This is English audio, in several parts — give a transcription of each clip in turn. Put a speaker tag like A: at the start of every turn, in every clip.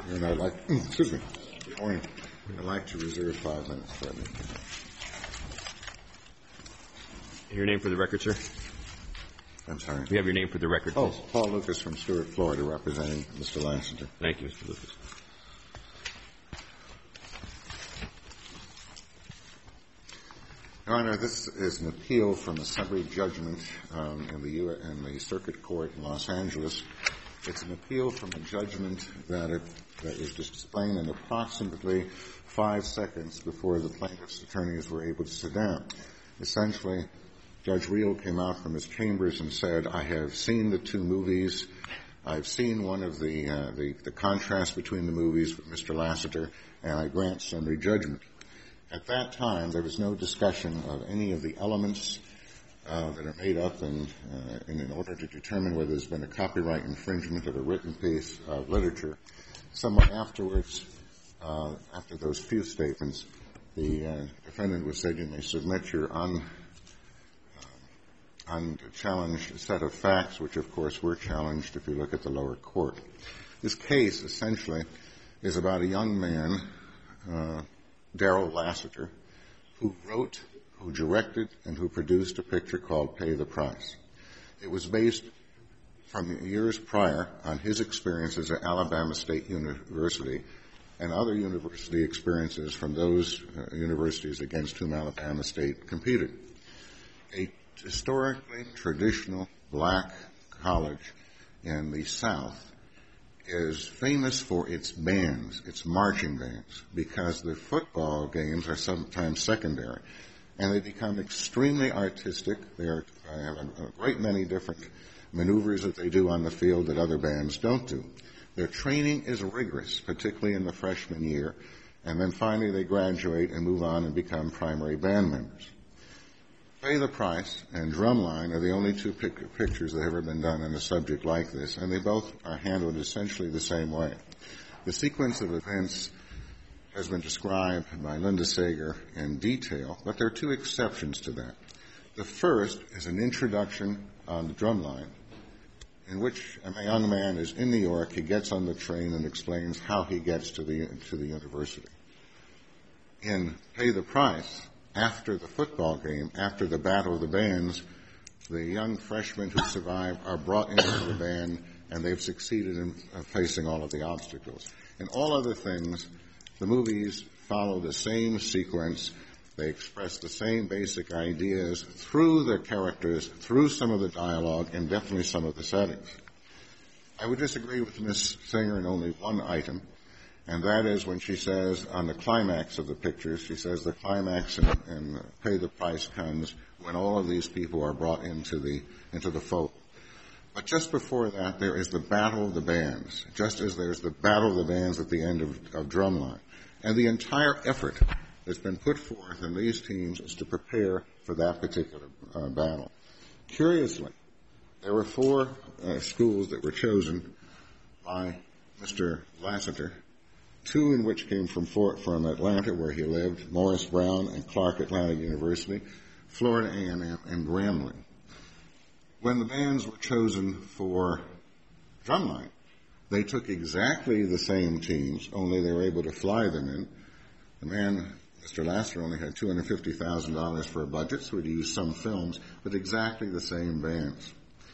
A: And I'd like, excuse me, good morning. I'd like to reserve 5 minutes for me.
B: Your name for the record, sir?
A: I'm sorry.
B: You have your name for the record, please.
A: Oh, Paul Lucas from Stuart, Florida, representing Mr. Lassiter.
B: Thank you, Mr. Lucas.
A: Your Honor, this is an appeal from a summary judgment in the Circuit Court in Los Angeles. It's an appeal from a judgment that was displayed in approximately 5 seconds before the plaintiff's attorneys were able to sit down. Essentially, Judge Reel came out from his chambers and said, I have seen the 2 movies. I've seen one of the contrast between the movies with Mr. Lassiter, and I grant summary judgment. At that time, there was no discussion of any of the elements that are made up in order to determine whether there's been a copyright infringement of a written piece of literature. Somewhat afterwards, after those few statements, the defendant was said, you may submit your unchallenged set of facts, which of course were challenged if you look at the lower court. This case essentially is about a young man, Darrell Lassiter, who wrote, who directed, and who produced a picture called Pay the Price. It was based from years prior on his experiences at Alabama State University and other university experiences from those universities against whom Alabama State competed. A historically traditional black college in the South is famous for its bands, its marching bands, because the football games are sometimes secondary. And they become extremely artistic. They have a great many different maneuvers that they do on the field that other bands don't do. Their training is rigorous, particularly in the freshman year, and then finally they graduate and move on and become primary band members. Pay the Price and Drumline are the only 2 pictures that have ever been done on a subject like this, and they both are handled essentially the same way. The sequence of events has been described by Linda Sager in detail, but there are 2 exceptions to that. The first is an introduction on the Drumline, in which a young man is in New York. He gets on the train and explains how he gets to the university. In Pay the Price, after the football game, after the Battle of the Bands, the young freshmen who survive are brought into the band, and they've succeeded in facing all of the obstacles. In all other things, the movies follow the same sequence. They express the same basic ideas through their characters, through some of the dialogue, and definitely some of the settings. I would disagree with Ms. Singer in only one item, and that is when she says on the climax of the pictures, she says the climax in Pay the Price comes when all of these people are brought into the fold. But just before that, there is the Battle of the Bands, just as there's the Battle of the Bands at the end of Drumline. And the entire effort that's been put forth in these teams is to prepare for that particular battle. Curiously, there were 4 schools that were chosen by Mr. Lassiter, 2 in which came from Atlanta, where he lived, Morris Brown and Clark Atlanta University, Florida A&M, and Grambling. When the bands were chosen for Drumline, they took exactly the same teams, only they were able to fly them in. The man, Mr. Lassiter, only had $250,000 for a budget, so he used some films, but exactly the same bands.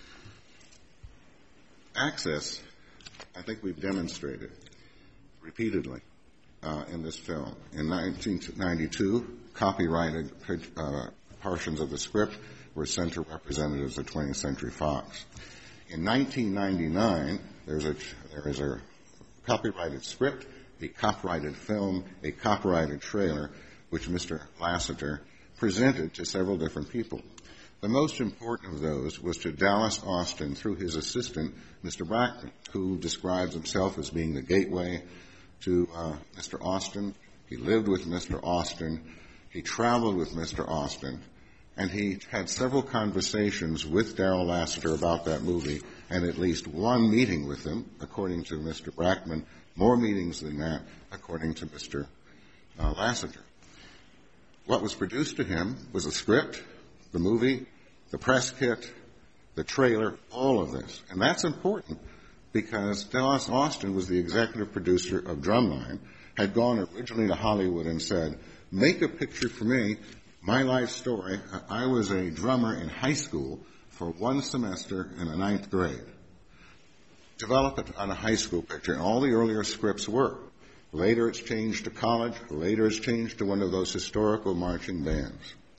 A: Access, I think we've demonstrated repeatedly in this film. In 1992, copyrighted portions of the script were sent to representatives of 20th Century Fox. In 1999, there is a copyrighted script, a copyrighted film, a copyrighted trailer, which Mr. Lassiter presented to several different people. The most important of those was to Dallas Austin through his assistant, Mr. Brackman, who describes himself as being the gateway to Mr. Austin. He lived with Mr. Austin. He traveled with Mr. Austin. And he had several conversations with Darrell Lassiter about that movie, and at least 1 meeting with him, according to Mr. Brackman, more meetings than that, according to Mr. Lassiter. What was produced to him was a script, the movie, the press kit, the trailer, all of this. And that's important because Dallas Austin was the executive producer of Drumline, had gone originally to Hollywood and said, make a picture for me, my life story. I was a drummer in high school for one semester in the 9th grade. Develop it on a high school picture, and all the earlier scripts were. Later it's changed to college. Later it's changed to one of those historical marching bands.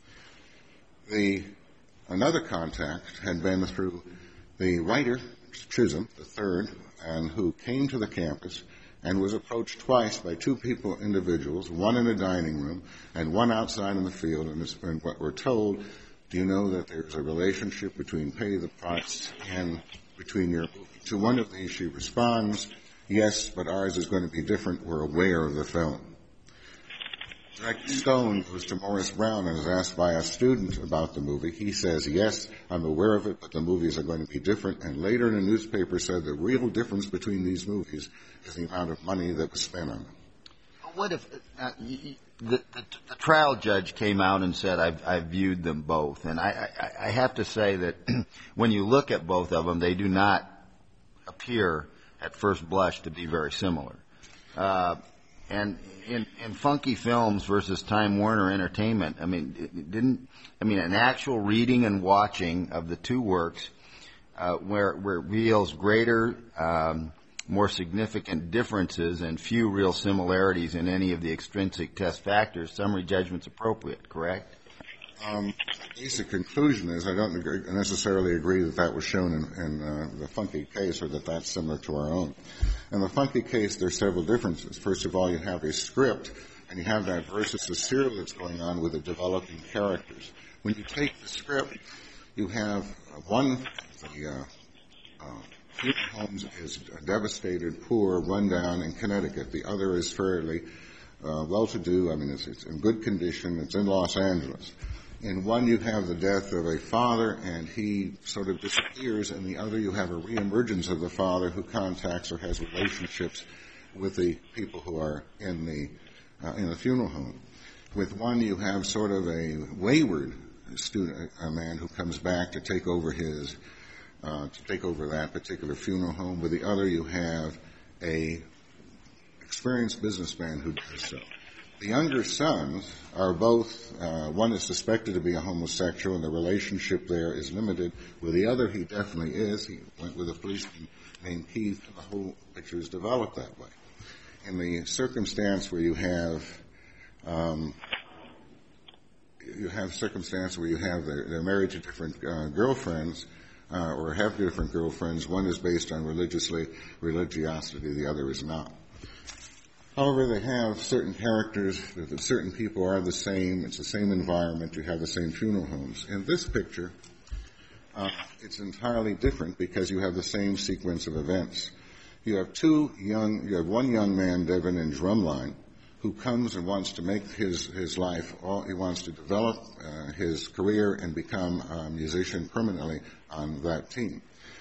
A: Another contact had been through the writer, Chisholm III, and who came to the campus and was approached twice by two individuals, one in a dining room and one outside in the field, and what we're told, do you know that there's a relationship between Pay the Price and between your movie? To one of these she responds, yes, but ours is going to be different. We're aware of the film. Jack Stone goes to Morris Brown and is asked by a student about the movie. He says, yes, I'm aware of it, but the movies are going to be different. And later in a newspaper said the real difference between these movies is the amount of money that was spent on them.
C: What if the trial judge came out and said, I've viewed them both? And I have to say that when you look at both of them, they do not appear at first blush to be very similar. And in Funky Films versus Time Warner Entertainment, an actual reading and watching of the two works where it reveals greater, more significant differences and few real similarities in any of the extrinsic test factors, summary judgment's appropriate, correct?
A: The basic conclusion is I don't necessarily agree that was shown in the Funky case, or that that's similar to our own. In the Funky case, there are several differences. First of all, you have a script, and you have that versus the serial that's going on with the developing characters. When you take the script, you have the funeral homes is devastated, poor, run down in Connecticut. The other is fairly well-to-do. It's in good condition. It's in Los Angeles. In one, you have the death of a father, and he sort of disappears. In the other, you have a reemergence of the father who contacts or has relationships with the people who are in the funeral home. With one, you have sort of a wayward student, a man who comes back to take over that particular funeral home. With the other, you have a experienced businessman who does so. The younger sons are both, one is suspected to be a homosexual, and the relationship there is limited. With the other, he definitely is. He went with a policeman named Keith, and the whole picture is developed that way. In the circumstance where you have they're married to different girlfriends, or have different girlfriends, one is based on religiosity, the other is not. However, they have certain characters, that certain people are the same, it's the same environment, you have the same funeral homes. In this picture, it's entirely different because you have the same sequence of events. You have one young man, Devin, in Drumline, who comes and wants to make his life, he wants to develop his career and become a musician permanently on that team.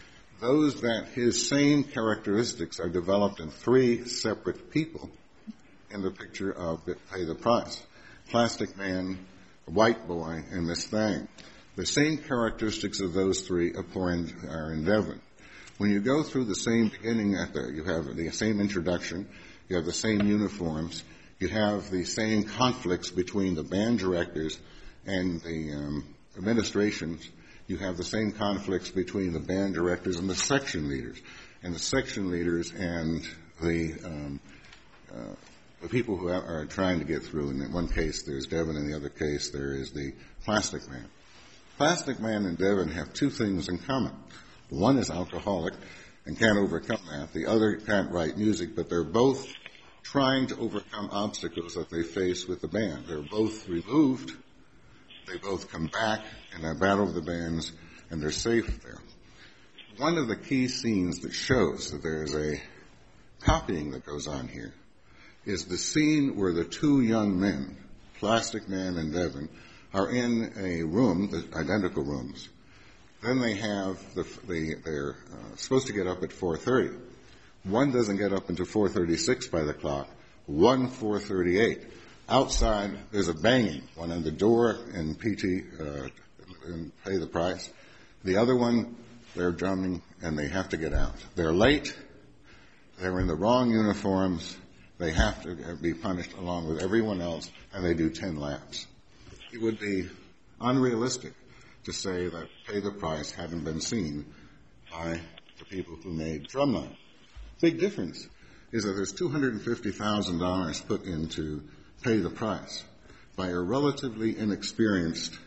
A: His same characteristics are developed in three separate people in the picture of Pay the Price. Plastic Man, White Boy, and Miss Thang. The same characteristics of those three are in Devin. When you go through the same beginning, you have the same introduction, you have the same uniforms, you have the same conflicts between the band directors and the administrations. You have the same conflicts between the band directors and the section leaders. And the section leaders and the people who are trying to get through. In one case, there's Devin. In the other case, there is the Plastic Man. Plastic Man and Devin have two things in common. One is alcoholic and can't overcome that. The other can't write music, but they're both trying to overcome obstacles that they face with the band. They're both removed. They both come back in a battle of the bands, and they're safe there. One of the key scenes that shows that there's a copying that goes on here is the scene where the two young men, Plastic Man and Devin, are in a room, identical rooms. Then they have they're supposed to get up at 4:30. One doesn't get up until 4:36 by the clock. One 4:38. Outside, there's a banging. One on the door and and Pay the Price. The other one, they're drumming and they have to get out. They're late. They're in the wrong uniforms. They have to be punished along with everyone else, and they do 10 laps. It would be unrealistic to say that Pay the Price hadn't been seen by the people who made Drumline. Big difference is that there's $250,000 put into Pay the Price by a relatively inexperienced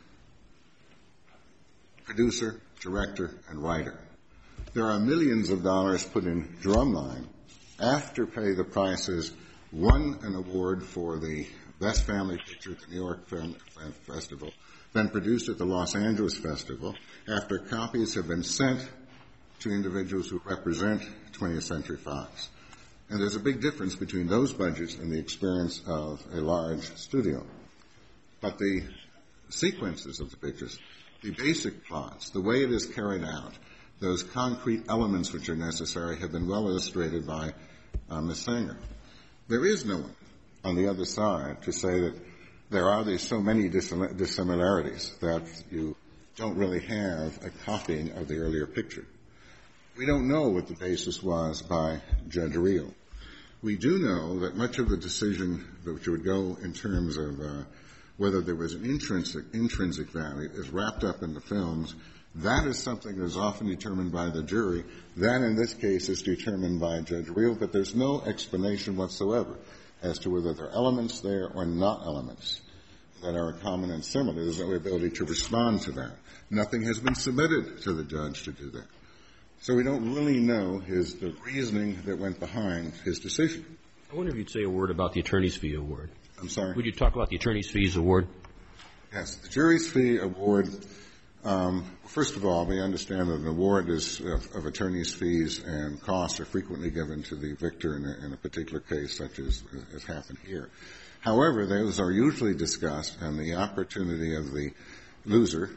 A: producer, director, and writer. There are millions of dollars put in Drumline after Pay the Price's won an award for the Best Family Picture at the New York Film Festival, then produced at the Los Angeles Festival, after copies have been sent to individuals who represent 20th Century Fox. And there's a big difference between those budgets and the experience of a large studio. But the sequences of the pictures, the basic plots, the way it is carried out, those concrete elements which are necessary have been well illustrated by Ms. Sanger. There is no one on the other side to say that there are these so many dissimilarities that you don't really have a copying of the earlier picture. We don't know what the basis was by Judge Reel. We do know that much of the decision which would go in terms of whether there was an intrinsic value is wrapped up in the films. That is something that is often determined by the jury. That, in this case, is determined by Judge Reel, but there's no explanation whatsoever as to whether there are elements there or not elements that are common and similar. There's no ability to respond to that. Nothing has been submitted to the judge to do that. So we don't really know the reasoning that went behind his decision.
B: I wonder if you'd say a word about the attorney's fee award.
A: I'm sorry?
B: Would you talk about the attorney's fees award?
A: Yes. The jury's fee award, first of all, we understand that an award of attorney's fees and costs are frequently given to the victor in a particular case, such as has happened here. However, those are usually discussed, and the opportunity of the loser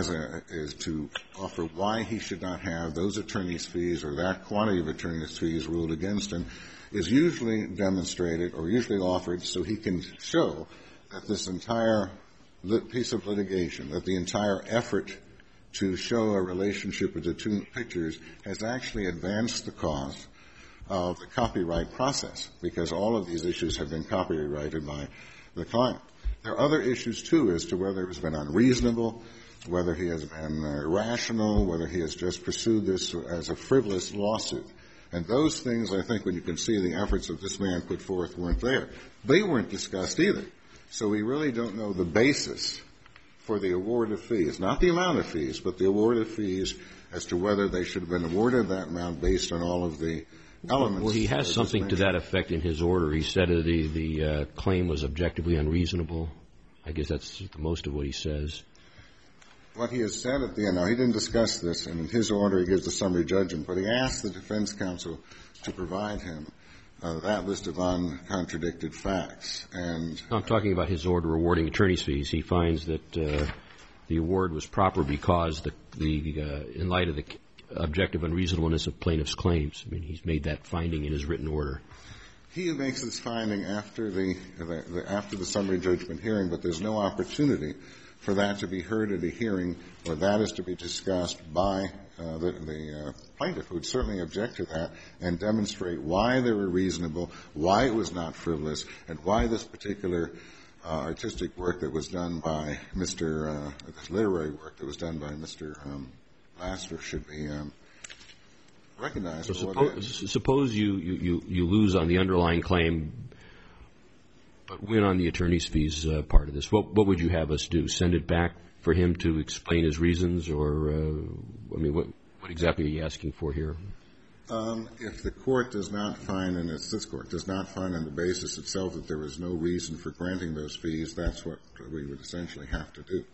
A: is to offer why he should not have those attorney's fees or that quantity of attorney's fees ruled against him is usually demonstrated or usually offered so he can show that this entire piece of litigation, that the entire effort to show a relationship with the two pictures has actually advanced the cause of the copyright process, because all of these issues have been copyrighted by the client. There are other issues, too, as to whether it has been unreasonable, whether he has been irrational, whether he has just pursued this as a frivolous lawsuit. And those things, I think, when you can see the efforts that this man put forth, weren't there. They weren't discussed either. So we really don't know the basis for the award of fees, not the amount of fees, but the award of fees as to whether they should have been awarded that amount based on all of the elements.
B: Well, he has something to that effect in his order. He said the claim was objectively unreasonable. I guess that's most of what he says.
A: What he has said at the end, now he didn't discuss this, and in his order he gives the summary judgment, but he asked the defense counsel to provide him that list of uncontradicted facts. And
B: I'm talking about his order awarding attorney's fees. He finds that the award was proper because in light of the objective unreasonableness of plaintiff's claims. I mean, he's made that finding in his written order.
A: He makes this finding after the summary judgment hearing, but there's no opportunity for that to be heard at a hearing, or that is to be discussed by the plaintiff, who would certainly object to that and demonstrate why they were reasonable, why it was not frivolous, and why this particular artistic work that was done by this literary work that was done by Mr. Laster should be recognized.
B: So suppose you lose on the underlying claim, but win on the attorney's fees part of this. What would you have us do? Send it back for him to explain his reasons, or what exactly are you asking for here?
A: If the court does not find, and it's this court, does not find on the basis itself that there is no reason for granting those fees, that's what we would essentially have to do.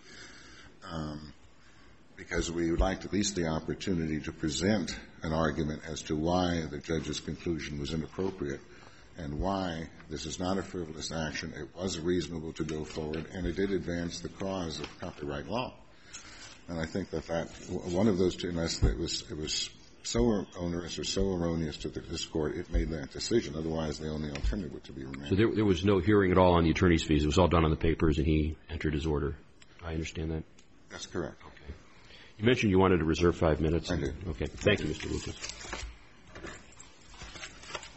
A: Because we would like at least the opportunity to present an argument as to why the judge's conclusion was inappropriate and why this is not a frivolous action. It was reasonable to go forward, and it did advance the cause of copyright law. And I think that one of those two, unless it was so onerous or so erroneous to this court, it made that decision. Otherwise, the only alternative would to be remanded.
B: So there was no hearing at all on the attorney's fees. It was all done on the papers, and he entered his order. I understand that?
A: That's correct.
B: Okay. You mentioned you wanted to reserve 5 minutes.
A: I did.
B: Okay. Thank you, Mr. Lucas.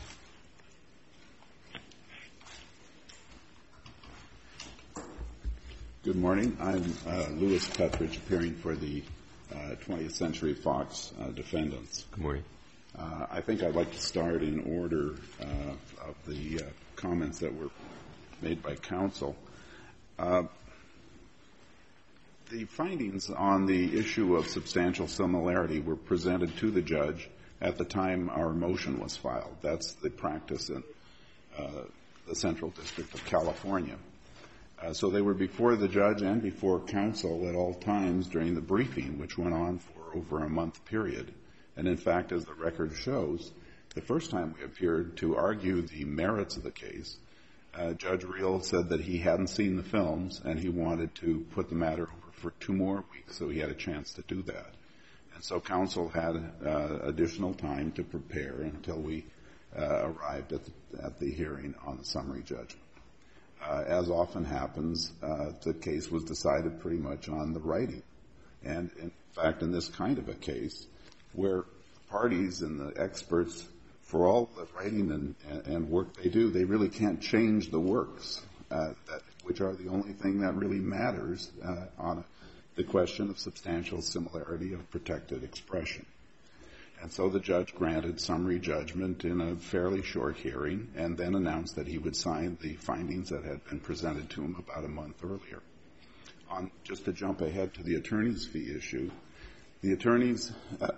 D: Good morning. I'm Louis Petridge, appearing for the 20th Century Fox defendants.
B: Good morning.
D: I think I'd like to start in order of the comments that were made by counsel. The findings on the issue of substantial similarity were presented to the judge at the time our motion was filed. That's the practice in the Central District of California. So they were before the judge and before counsel at all times during the briefing, which went on for over a month period. And in fact, as the record shows, the first time we appeared to argue the merits of the case, Judge Reel said that he hadn't seen the films and he wanted to put the matter over for 2 more weeks, so he had a chance to do that. And so counsel had additional time to prepare until we arrived at the hearing on the summary judgment. As often happens, the case was decided pretty much on the writing. And in fact, in this kind of a case, where parties and the experts, for all the writing and work they do, they really can't change the works, which are the only thing that really matters on the question of substantial similarity of protected expression. And so the judge granted summary judgment in a fairly short hearing and then announced that he would sign the findings that had been presented to him about a month earlier. Just to jump ahead to the attorney's fee issue, the attorney's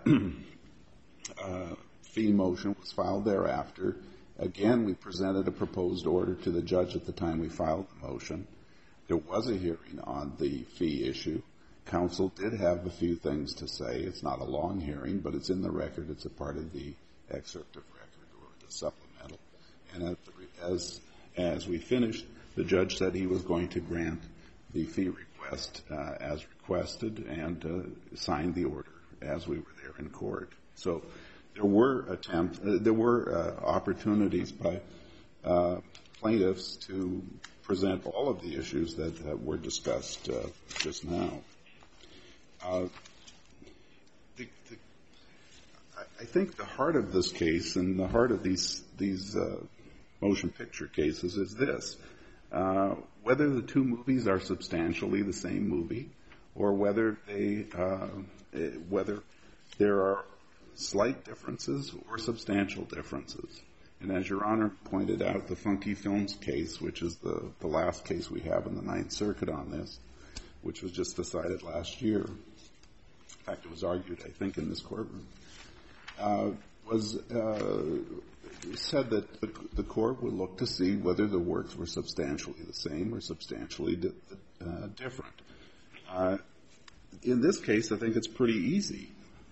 D: fee motion was filed thereafter. Again, we presented a proposed order to the judge at the time we filed the motion. There was a hearing on the fee issue. Counsel did have a few things to say. It's not a long hearing, but it's in the record. It's a part of the excerpt of record or the supplemental. And as we finished, the judge said he was going to grant the fee request as requested and signed the order as we were there in court. So there were opportunities by plaintiffs to present all of the issues that were discussed just now. I think the heart of this case and the heart of these motion picture cases is this. Whether the 2 movies are substantially the same movie or whether there are slight differences or substantial differences. And as Your Honor pointed out, the Funky Films case, which is the last case we have in the Ninth Circuit on this, which was just decided last year. In fact, it was argued, I think, in this courtroom, said that the court would look to see whether the works were substantially the same or substantially different. In this case, I think it's pretty easy.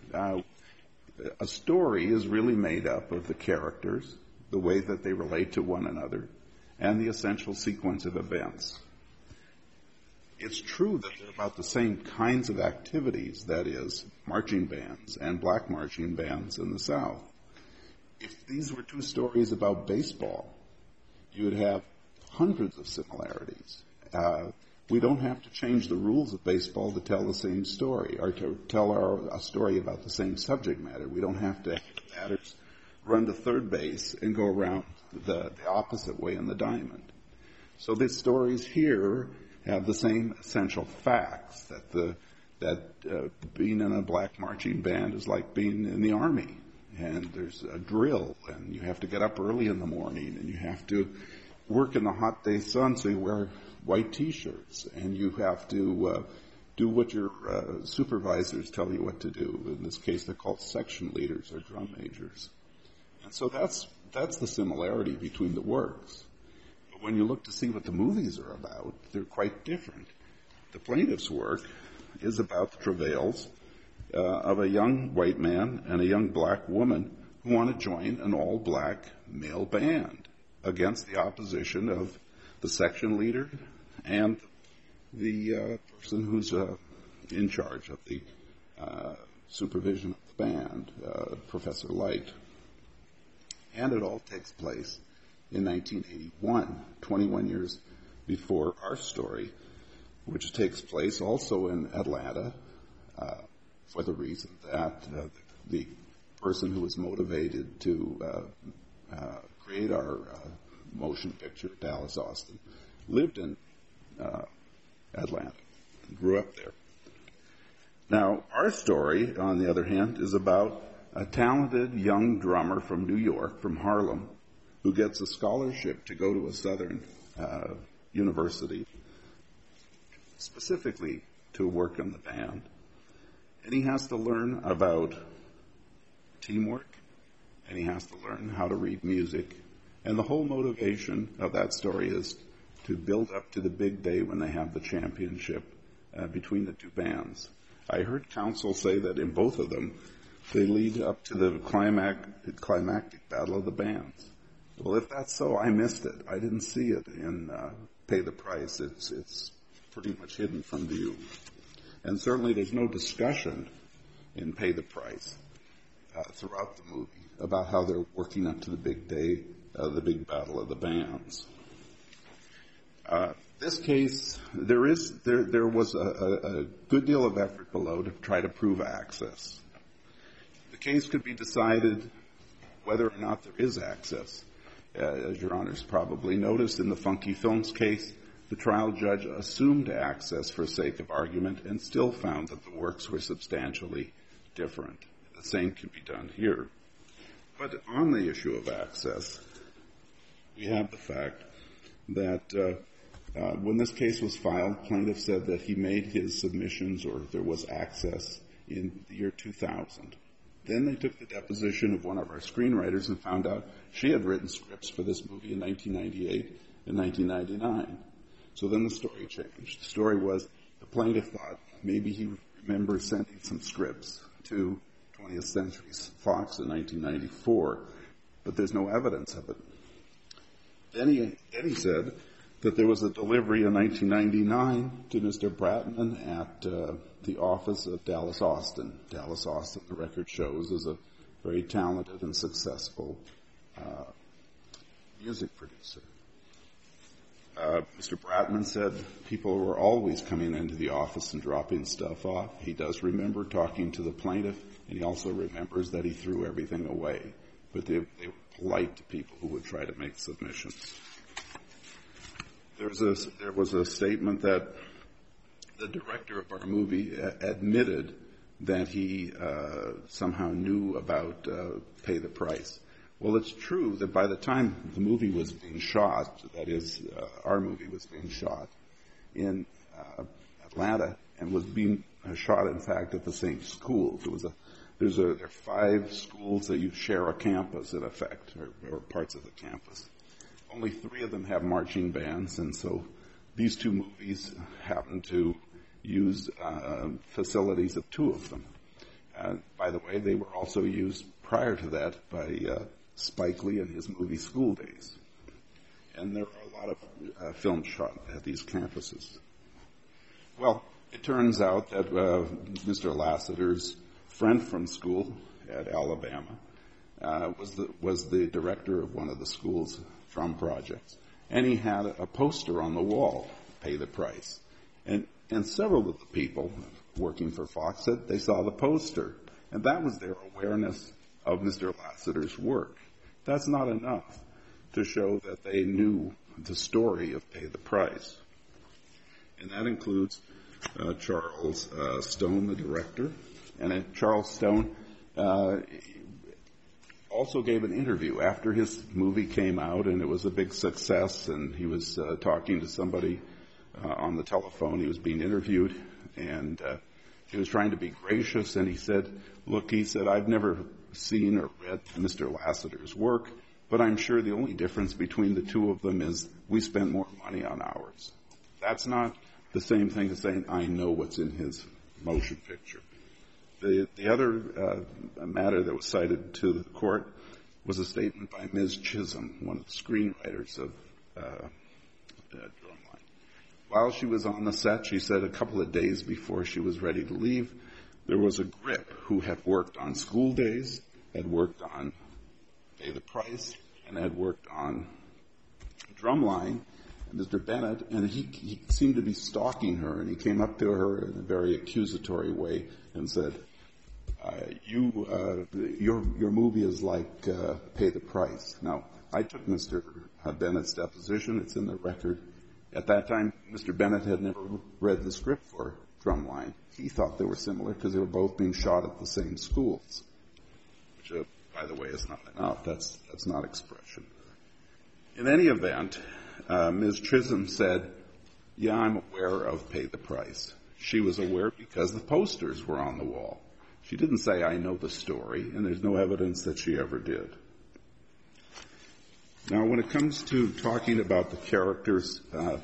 D: A story is really made up of the characters, the way that they relate to one another, and the essential sequence of events. It's true that they're about the same kinds of activities, that is, marching bands and black marching bands in the South. If these were 2 stories about baseball, you would have hundreds of similarities. We don't have to change the rules of baseball to tell the same story or to tell a story about the same subject matter. We don't have to have the batters run to third base and go around the opposite way in the diamond. So the stories here have the same essential facts, that being in a black marching band is like being in the Army, and there's a drill, and you have to get up early in the morning, and you have to work in the hot day sun, so you wear white T-shirts, and you have to do what your supervisors tell you what to do. In this case, they're called section leaders or drum majors. And so that's the similarity between the works. But when you look to see what the movies are about, they're quite different. The plaintiff's work is about the travails of a young white man and a young black woman who want to join an all-black male band against the opposition of the section leader and the person who's in charge of the supervision of the band, Professor Light. And it all takes place in 1981, 21 years before our story, which takes place also in Atlanta for the reason that the person who was motivated to create our motion picture, Dallas Austin, lived in Atlanta. Grew up there. Now, our story, on the other hand, is about a talented young drummer from New York, from Harlem, who gets a scholarship to go to a Southern university, specifically to work on the band. And he has to learn about teamwork, and he has to learn how to read music. And the whole motivation of that story is to build up to the big day when they have the championship between the two bands. I heard counsel say that in both of them, they lead up to the climactic battle of the bands. Well, if that's so, I missed it. I didn't see it in Pay the Price. It's pretty much hidden from view. And certainly there's no discussion in Pay the Price throughout the movie about how they're working up to the big day, the big battle of the bands. This case, there was a good deal of effort below to try to prove access. The case could be decided whether or not there is access. As Your Honors probably noticed, in the Funky Films case, the trial judge assumed access for sake of argument and still found that the works were substantially different. The same can be done here. But on the issue of access, we have the fact that when this case was filed, plaintiff said that he made his submissions, or there was access, in the year 2000. Then they took the deposition of one of our screenwriters and found out she had written scripts for this movie in 1998 and 1999. So then the story changed. The story was the plaintiff thought maybe he remembers sending some scripts to 20th Century Fox in 1994, but there's no evidence of it. Then he said that there was a delivery in 1999 to Mr. Bratman at the office of Dallas Austin. Dallas Austin, the record shows, is a very talented and successful music producer. Mr. Bratman said people were always coming into the office and dropping stuff off. He does remember talking to the plaintiff, and he also remembers that he threw everything away. But they were polite to people who would try to make submissions. There was a statement that the director of our movie admitted that he somehow knew about Pay the Price. Well, it's true that by the time the movie was being shot, that is, our movie was being shot in Atlanta and was being shot, in fact, at the same schools. There are 5 schools that you share a campus, in effect, or parts of the campus. Only 3 of them have marching bands, and so these 2 movies happen to use facilities of 2 of them. By the way, they were also used prior to that by Spike Lee in his movie School Days. And there are a lot of films shot at these campuses. Well, it turns out that Mr. Lassiter's friend from school at Alabama was the director of one of the school's drum projects. And he had a poster on the wall, Pay the Price. And several of the people working for Fox said they saw the poster. And that was their awareness of Mr. Lassiter's work. That's not enough to show that they knew the story of Pay the Price. And that includes Charles Stone, the director. And Charles Stone also gave an interview after his movie came out, and it was a big success, and he was talking to somebody on the telephone. He was being interviewed, and he was trying to be gracious, and he said, look, he said, I've never seen or read Mr. Lassiter's work, but I'm sure the only difference between the 2 of them is we spent more money on ours. That's not the same thing as saying I know what's in his motion picture. The other matter that was cited to the court was a statement by Ms. Chisholm, one of the screenwriters of Drumline. While she was on the set, she said a couple of days before she was ready to leave, there was a grip who had worked on School Days, had worked on Pay the Price, and had worked on Drumline, Mr. Bennett, and he seemed to be stalking her, and he came up to her in a very accusatory way and said, your movie is like Pay the Price. Now, I took Mr. Bennett's deposition. It's in the record. At that time, Mr. Bennett had never read the script for Drumline. He thought they were similar because they were both being shot at the same schools, which, by the way, is not enough. That's not expression. In any event, Ms. Chisholm said, yeah, I'm aware of Pay the Price. She was aware because the posters were on the wall. She didn't say, I know the story, and there's no evidence that she ever did. Now, when it comes to talking about the characters,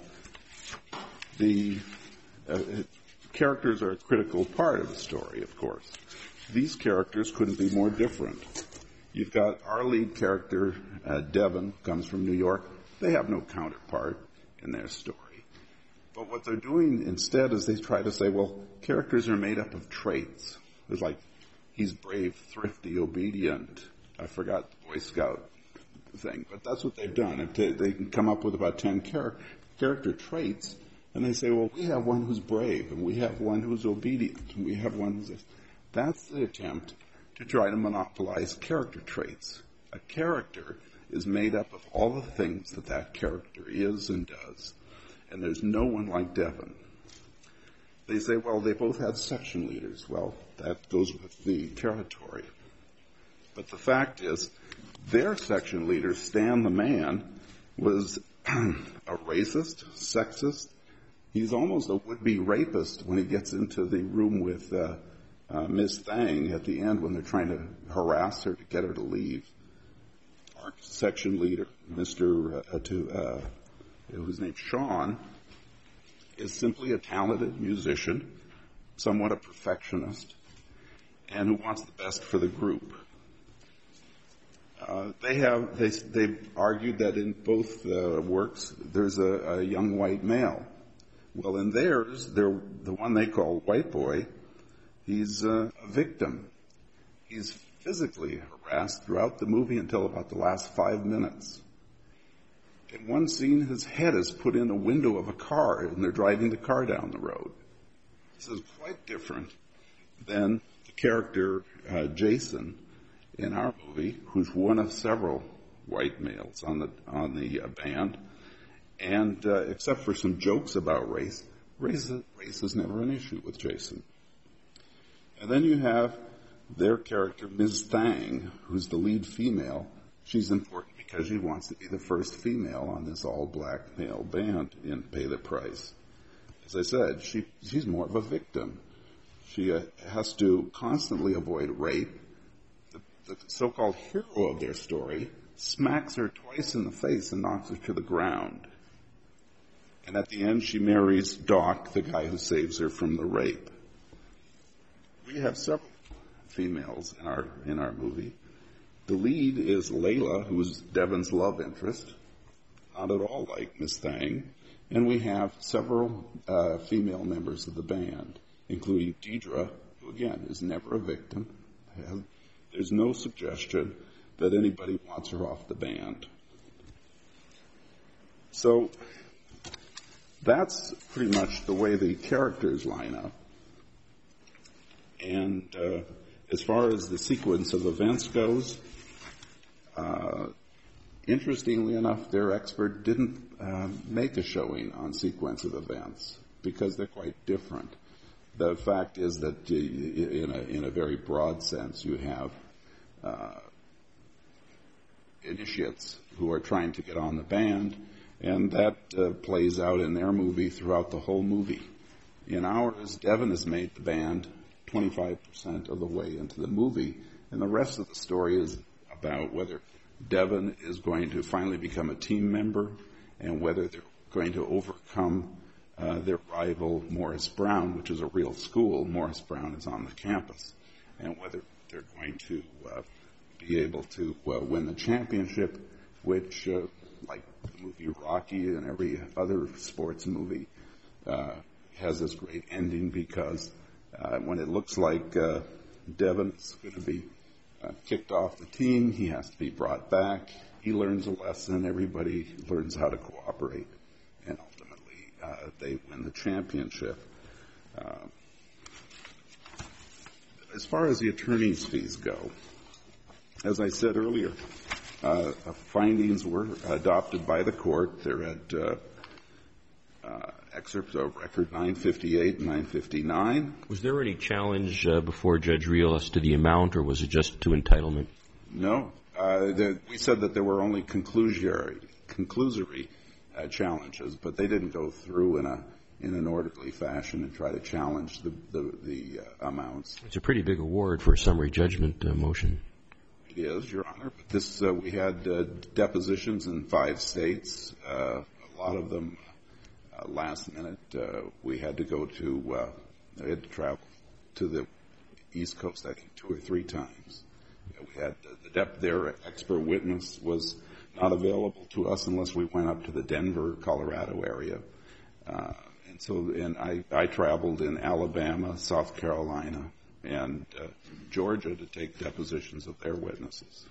D: characters are a critical part of the story, of course. These characters couldn't be more different. You've got our lead character, Devon, comes from New York. They have no counterpart in their story. But what they're doing instead is they try to say, well, characters are made up of traits. It's like, he's brave, thrifty, obedient. I forgot the Boy Scout thing, but that's what they've done. They can come up with about 10 character traits, and they say, well, we have one who's brave, and we have one who's obedient, and we have one who's this. That's the attempt to try to monopolize character traits. A character is made up of all the things that that character is and does, and there's no one like Devon. They say, well, they both had section leaders. Well, that goes with the territory. But the fact is, their section leader, Stan the Man, was a racist, sexist. He's almost a would-be rapist when he gets into the room with Miss Thang at the end when they're trying to harass her to get her to leave. Our section leader, whose name's Sean, is simply a talented musician, somewhat a perfectionist, and who wants the best for the group. They've argued that in both works there's a young white male. Well, in theirs, the one they call White Boy, he's a victim. He's physically harassed throughout the movie until about the last 5 minutes. In one scene, his head is put in a window of a car, and they're driving the car down the road. This is quite different than the character Jason in our movie, who's one of several white males on the band, and except for some jokes about race is never an issue with Jason. And then you have their character, Ms. Thang, who's the lead female. She's important because she wants to be the first female on this all-black male band in Pay the Price. As I said, she's more of a victim. She has to constantly avoid rape. The so-called hero of their story smacks her twice in the face and knocks her to the ground. And at the end, she marries Doc, the guy who saves her from the rape. We have several females in our movie. The lead is Layla, who is Devon's love interest, not at all like Miss Thang. And we have several female members of the band, including Deidre, who, again, is never a victim. There's no suggestion that anybody wants her off the band. So that's pretty much the way the characters line up. And as far as the sequence of events goes, interestingly enough, their expert didn't make a showing on sequence of events because they're quite different. The fact is that in a very broad sense, you have initiates who are trying to get on the band, and that plays out in their movie throughout the whole movie. In ours, Devon has made the band 25% of the way into the movie, and the rest of the story is about whether Devon is going to finally become a team member and whether they're going to overcome their rival Morris Brown, which is a real school. Morris Brown is on the campus, and whether they're going to be able to win the championship, which, like the movie Rocky and every other sports movie, has this great ending because when it looks like Devon's going to be kicked off the team, he has to be brought back. He learns a lesson. Everybody learns how to cooperate, and ultimately they win the championship. As far as the attorney's fees go, as I said earlier, findings were adopted by the court. They're at excerpts of record 958 and 959.
B: Was there any challenge before Judge Reel as to the amount, or was it just to entitlement?
D: No. We said that there were only conclusory challenges, but they didn't go through in an orderly fashion and try to challenge the amounts.
B: It's a pretty big award for a summary judgment motion.
D: It is, Your Honor. But this, we had depositions in 5 states. A lot of them last minute. We had to go to, I had to travel to the East Coast, I think, 2 or 3 times. We had their expert witness was not available to us unless we went up to the Denver, Colorado area. And I traveled in Alabama, South Carolina, and Georgia to take depositions of their witnesses.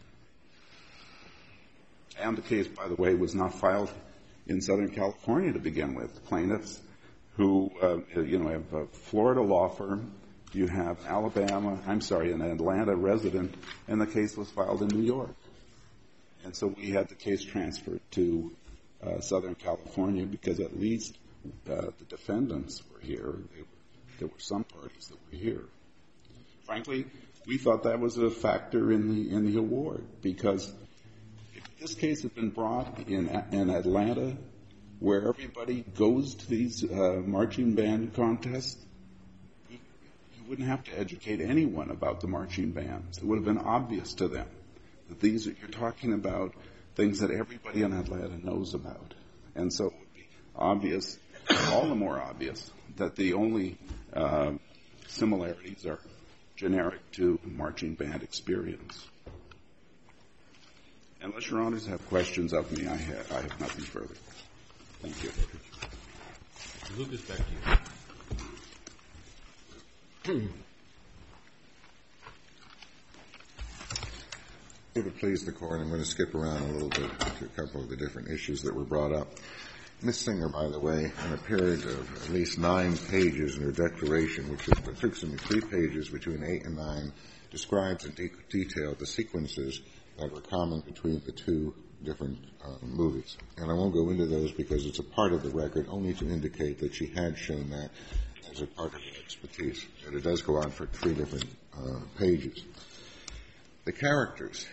D: And the case, by the way, was not filed in Southern California to begin with. Plaintiffs who, have a Florida law firm, you have an Atlanta resident, and the case was filed in New York. And so we had the case transferred to Southern California because at least the defendants were here. There were some parties that were here. Frankly, we thought that was a factor in the award, because if this case had been brought in Atlanta, where everybody goes to these marching band contests, you wouldn't have to educate anyone about the marching bands. It would have been obvious to them that you're talking about things that everybody in Atlanta knows about. And so it would be obvious, all the more obvious, that the only similarities are generic to marching band experience. Unless Your Honors have questions of me, I have nothing further. Thank you.
B: Lucas, back to you.
A: If it please the Court, I'm going to skip around a little bit to a couple of the different issues that were brought up. Ms. Singer, by the way, in a period of at least 9 pages in her declaration, which took 3 pages between 8 and 9, describes in detail the sequences that were common between the 2 different movies. And I won't go into those because it's a part of the record, only to indicate that she had shown that as a part of her expertise. And it does go on for 3 different pages. The characters.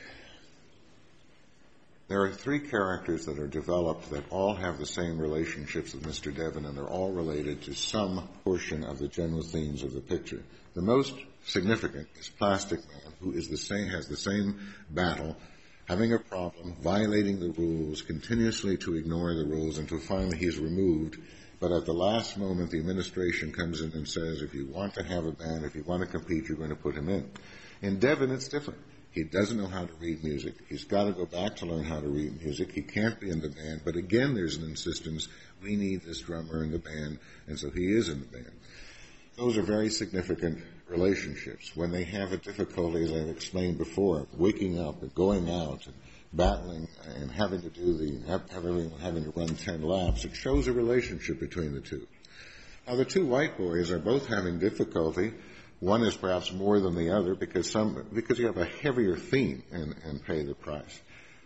A: There are 3 characters that are developed that all have the same relationships with Mr. Devon, and they're all related to some portion of the general themes of the picture. The most significant is Plastic Man, who has the same battle, having a problem, violating the rules, continuously to ignore the rules until finally he's removed. But at the last moment, the administration comes in and says, if you want to have a band, if you want to compete, you're going to put him in. In Devon, it's different. He doesn't know how to read music. He's got to go back to learn how to read music. He can't be in the band. But again, there's an insistence, we need this drummer in the band, and so he is in the band. Those are very significant relationships. When they have a difficulty, as I've explained before, waking up and going out and battling and having to having to run 10 laps, it shows a relationship between the 2. Now, the 2 white boys are both having difficulty. One is perhaps more than the other because you have a heavier theme and Pay the Price.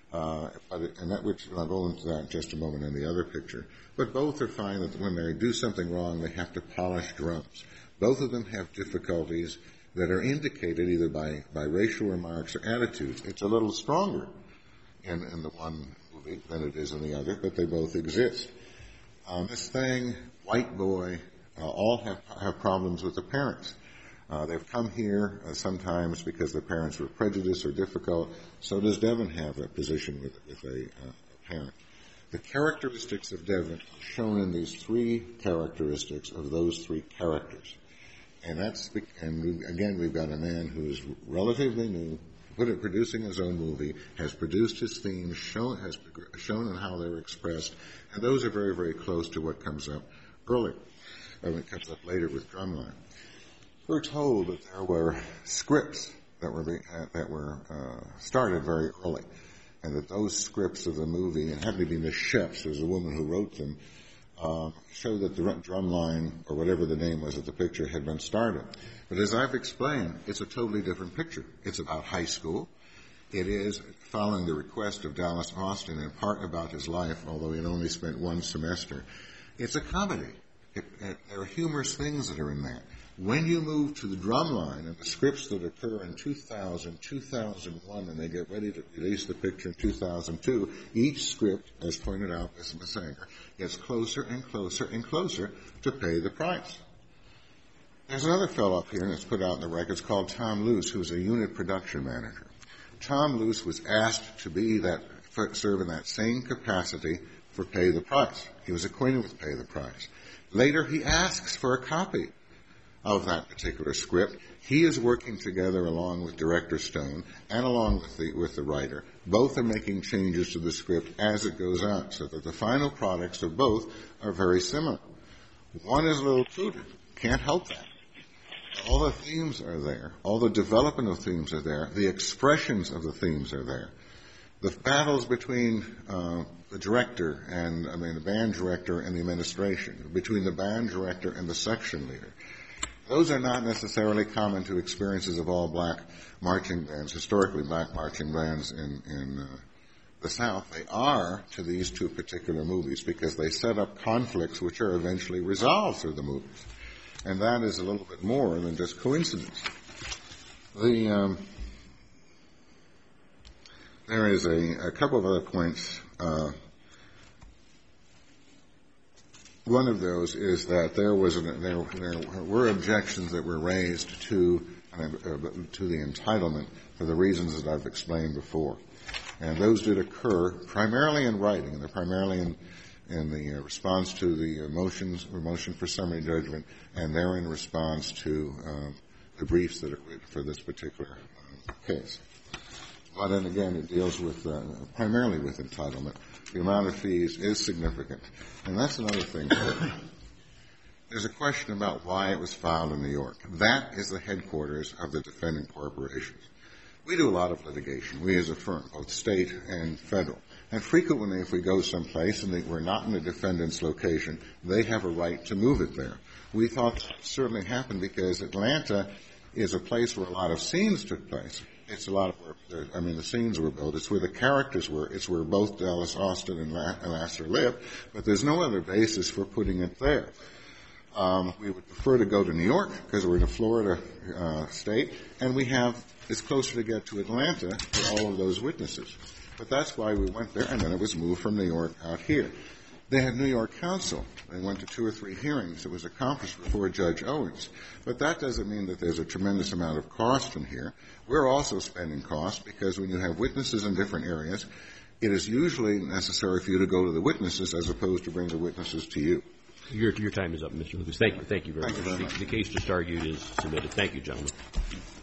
A: I'll go into that in just a moment in the other picture. But both are fine that when they do something wrong, they have to polish drums. Both of them have difficulties that are indicated either by racial remarks or attitudes. It's a little stronger in the one movie than it is in the other, but they both exist. Miss Thang, white boy, all have problems with the parents. They've come here sometimes because their parents were prejudiced or difficult. So does Devon have a position with a parent. The characteristics of Devon are shown in these 3 characteristics of those 3 characters. And again, we've got a man who is relatively new, producing his own movie, has produced his themes, has shown in how they were expressed, and those are very, very close to what comes up earlier, or what comes up later with Drumline. We're told that there were scripts that were started very early, and that those scripts of the movie, and happened to be Miss Sheps, who's the woman who wrote them, show that the Drumline, or whatever the name was of the picture, had been started. But as I've explained, it's a totally different picture. It's about high school. It is following the request of Dallas Austin, in part about his life, although he had only spent 1 semester. It's a comedy. There are humorous things that are in there. When you move to the drumline and the scripts that occur in 2000, 2001, and they get ready to release the picture in 2002, each script, as pointed out by Ms. Sanger, gets closer and closer and closer to pay the price. There's another fellow up here, and it's put out in the records, called Tom Luce, who's a unit production manager. Tom Luce was asked to serve in that same capacity for Pay the Price. He was acquainted with Pay the Price. Later, he asks for a copy of that particular script. He is working together along with Director Stone and along with the writer. Both are making changes to the script as it goes out, so that the final products of both are very similar. One is a little cruder. Can't help that. All the themes are there. All the development of themes are there. The expressions of the themes are there. The battles between the band director and the administration, between the band director and the section leader, those are not necessarily common to experiences of all black marching bands, historically black marching bands in the South. They are to these two particular movies because they set up conflicts which are eventually resolved through the movies. And that is a little bit more than just coincidence. There is a couple of other points. One of those is that there were objections that were raised to the entitlement for the reasons that I've explained before. And those did occur primarily in writing. They're primarily in the response to the motion for summary judgment, and they're in response to the briefs that are for this particular case. But then again, it deals with primarily with entitlement. The amount of fees is significant. And that's another thing. There's a question about why it was filed in New York. That is the headquarters of the defendant corporations. We do a lot of litigation, we as a firm, both state and federal. And frequently, if we go someplace and we're not in the defendant's location, they have a right to move it there. We thought that certainly happened because Atlanta is a place where a lot of scenes took place. It's a lot of where, the scenes were built. It's where the characters were. It's where both Dallas Austin and Lasser lived. But there's no other basis for putting it there. We would prefer to go to New York because we're in a Florida state, and it's closer to get to Atlanta for all of those witnesses. But that's why we went there, and then it was moved from New York out here. They had New York counsel. They went to 2 or 3 hearings. It was accomplished before Judge Owens. But that doesn't mean that there's a tremendous amount of cost in here. We're also spending costs because when you have witnesses in different areas, it is usually necessary for you to go to the witnesses as opposed to bring the witnesses to you.
B: Your time is up, Mr. Lucas. Thank you very much. The case just argued is submitted. Thank you, gentlemen.